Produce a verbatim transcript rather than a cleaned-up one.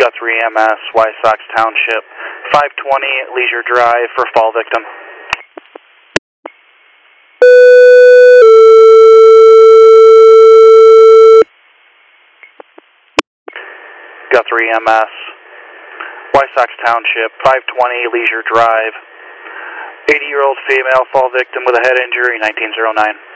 Guthrie E M S, Wysox Township, five twenty Leisure Drive for fall victim. Guthrie E M S, Wysox Township, five twenty Leisure Drive, eighty year old female fall victim with a head injury, nineteen oh nine.